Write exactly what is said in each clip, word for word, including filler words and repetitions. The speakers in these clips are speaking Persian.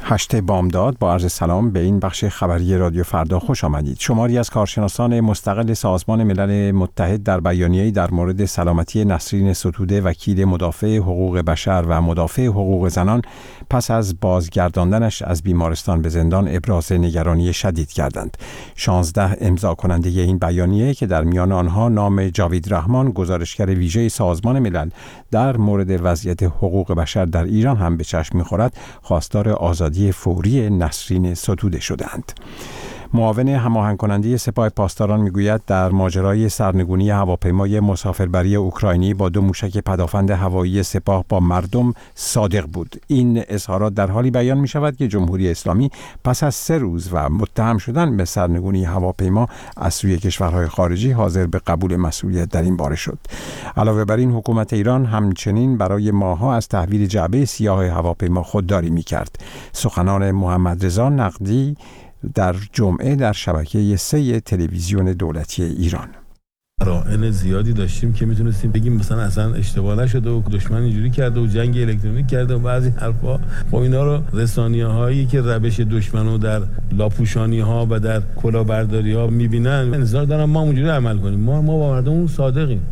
هشت بامداد با عرض سلام به این بخش خبری رادیو فردا خوش آمدید. شماری از کارشناسان مستقل سازمان ملل متحد در بیانیه‌ای در مورد سلامتی نسرین ستوده، وکیل مدافع حقوق بشر و مدافع حقوق زنان، پس از بازگرداندنش از بیمارستان به زندان ابراز نگرانی شدید کردند. شانزده امضا کننده این بیانیه که در میان آنها نام جاوید رحمان، گزارشگر ویژه سازمان ملل در مورد وضعیت حقوق بشر در ایران هم به چشم می‌خورد، خواستار آزادی فوری نسرین ستوده شدند. معاون هماهنگ کننده سپاه پاسداران میگوید در ماجرای سرنگونی هواپیمای مسافربری اوکراینی با دو موشک پدافند هوایی سپاه با مردم صادق بود. این اظهارات در حالی بیان می شود که جمهوری اسلامی پس از سه روز و متهم شدن به سرنگونی هواپیما از سوی کشورهای خارجی حاضر به قبول مسئولیت در این باره شد. علاوه بر این، حکومت ایران همچنین برای ماه‌ها از تحویل جعبه سیاه هواپیما خودداری می کرد. سخنان محمد رضا نقدی در جمعه در شبکه سه تلویزیون دولتی ایران: رائل زیادی داشتیم که میتونستیم بگیم مثلا اصلا اشتباه نشده و دشمن اینجوری کرده و جنگ الکترونیک کرده و بعضی حرفا. خب اینا رو رسانیه‌هایی که روش دشمنو در لاپوشانی‌ها و در کلاهبرداری‌ها می‌بینن، انتظار دارن ما اونجوری عمل کنیم. ما ما با مردم صادقیم.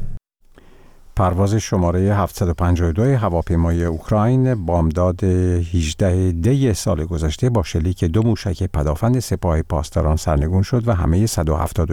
پرواز شماره هفتصد و پنجاه و دو هواپیمای اوکراین بامداد هجدهم دی سال گذشته با شلیک دو موشک پدافند سپاه پاسداران سرنگون شد و همه صد و هفتاد و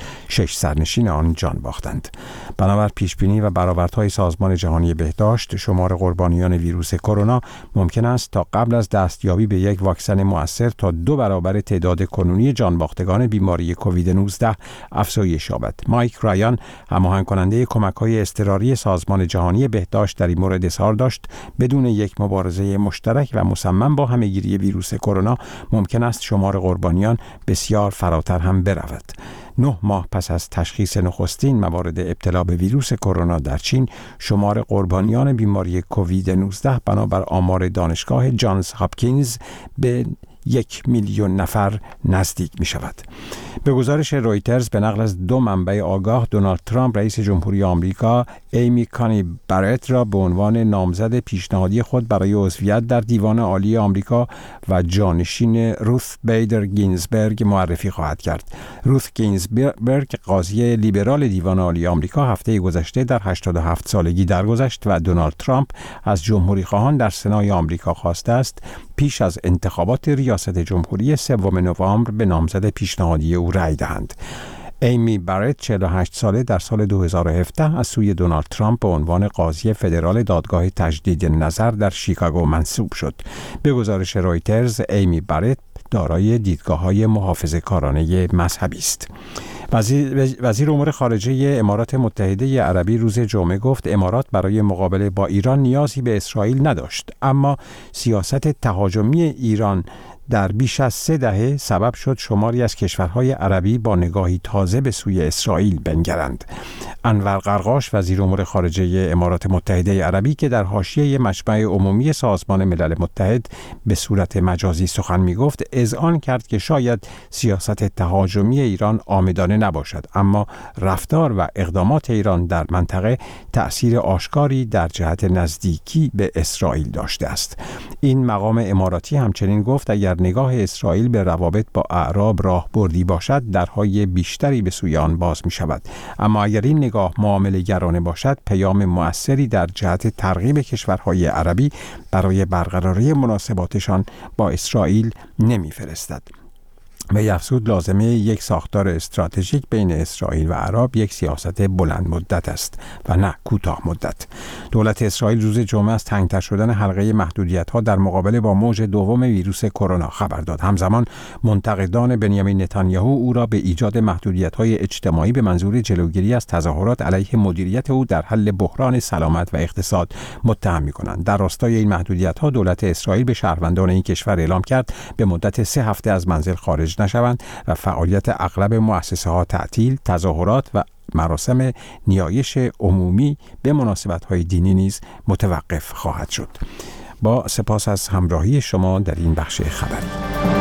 شش سرنشین آن جان باختند. بنابر پیشبینی و برآوردهای سازمان جهانی بهداشت، شمار قربانیان ویروس کرونا ممکن است تا قبل از دستیابی به یک واکسن مؤثر تا دو برابر تعداد کنونی جان باختگان بیماری کووید نوزده افزایش یابد. مایک رایان، هماهنگ کننده کمک‌های اضطراری سازمان جهانی بهداشت، در این مورد اظهار داشت بدون یک مبارزه مشترک و مصمم با همه‌گیری ویروس کرونا ممکن است شمار قربانیان بسیار فراتر هم برود. نه ماه پس از تشخیص نخستین موارد ابتلا به ویروس کرونا در چین، شمار قربانیان بیماری کووید نوزده بنابر آمار دانشگاه جانز هاپکینز به یک میلیون نفر نزدیک می شود. به گزارش رویترز به نقل از دو منبع آگاه، دونالد ترامپ رئیس جمهوری آمریکا ایمی کانی بارت را به عنوان نامزد پیشنهادی خود برای عضویت در دیوان عالی آمریکا و جانشین روث بیدر گینزبرگ معرفی خواهد کرد. روث گینزبرگ، قاضی لیبرال دیوان عالی آمریکا، هفته گذشته در هشتاد و هفت سالگی درگذشت و دونالد ترامپ از جمهوری خواهان در سنای آمریکا خواسته است پیش از انتخابات ریاست جمهوری سوم نوامبر به نامزد پیشنهادی او رأی دهند. ایمی بارت، چهل و هشت ساله، در سال دو هزار و هفده از سوی دونالد ترامپ به عنوان قاضی فدرال دادگاه تجدید نظر در شیکاگو منصوب شد. به گزارش رویترز، ایمی بارت دارای دیدگاه‌های محافظه‌کارانه مذهبی است. وزیر, وزیر امور خارجه امارات متحده عربی روز جمعه گفت امارات برای مقابله با ایران نیازی به اسرائیل نداشت، اما سیاست تهاجمی ایران در بیش از سه دهه سبب شد شماری از کشورهای عربی با نگاهی تازه به سوی اسرائیل بنگرند. انور قرقاش، وزیر امور خارجه امارات متحده عربی که در حاشیه مجمع عمومی سازمان ملل متحد به صورت مجازی سخن می‌گفت، اذعان کرد که شاید سیاست تهاجمی ایران عامدانه نباشد، اما رفتار و اقدامات ایران در منطقه تأثیر آشکاری در جهت نزدیکی به اسرائیل داشته است. این مقام اماراتی همچنین گفت اگر نگاه اسرائیل به روابط با اعراب راهبردی باشد، درهای بیشتری به سوی آن باز می شود، اما اگر این نگاه معامله گرانه باشد، پیام مؤثری در جهت ترغیب کشورهای عربی برای برقراری مناسباتشان با اسرائیل نمی فرستد. و افزود لازمه یک ساختار استراتژیک بین اسرائیل و عرب یک سیاست بلند مدت است و نه کوتاه مدت. دولت اسرائیل روز جمعه از تنگتر شدن حلقه محدودیت‌ها در مقابله با موج دوم ویروس کرونا خبر داد. همزمان منتقدان بنیامین نتانیاهو او را به ایجاد محدودیت‌های اجتماعی به منظور جلوگیری از تظاهرات علیه مدیریت او در حل بحران سلامت و اقتصاد متهم می‌کنند. در راستای این محدودیت‌ها دولت اسرائیل به شهروندان این کشور اعلام کرد به مدت سه هفته از منزل خارج نشوند و فعالیت اغلب مؤسسه ها تعطیل، تظاهرات و مراسم نیایش عمومی به مناسبت‌های دینی نیز متوقف خواهد شد. با سپاس از همراهی شما در این بخش خبری.